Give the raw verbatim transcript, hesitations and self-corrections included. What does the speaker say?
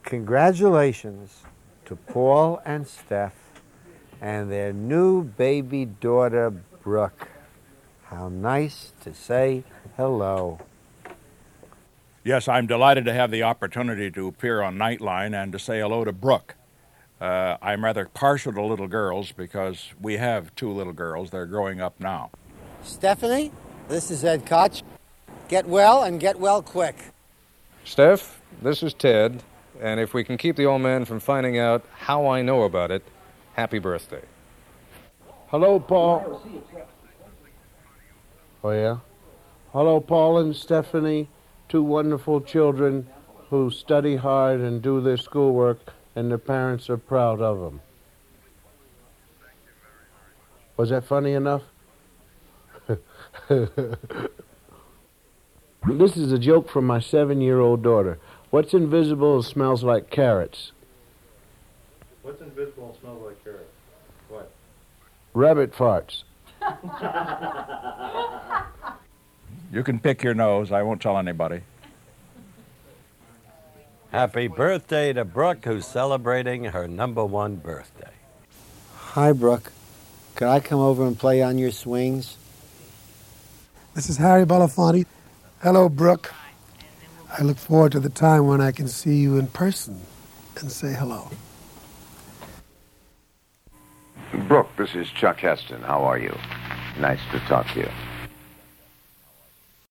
Congratulations to Paul and Steph and their new baby daughter, Brooke. How nice to say hello. Yes, I'm delighted to have the opportunity to appear on Nightline and to say hello to Brooke. Uh, I'm rather partial to little girls because we have two little girls. They're growing up now. Stephanie, this is Ed Koch. Get well and get well quick. Steph, this is Ted, and if we can keep the old man from finding out how I know about it, happy birthday. Hello, Paul. Oh, yeah? Hello, Paul and Stephanie, two wonderful children who study hard and do their schoolwork, and their parents are proud of them. Was that funny enough? This is a joke from my seven-year-old daughter. What's invisible and smells like carrots? What's invisible and smells like carrots? What? Rabbit farts. You can pick your nose. I won't tell anybody. Happy birthday to Brooke, who's celebrating her number one birthday. Hi, Brooke. Could I come over and play on your swings? This is Harry Belafonte. Hello, Brooke. I look forward to the time when I can see you in person and say hello. Brooke, this is Chuck Heston. How are you? Nice to talk to you.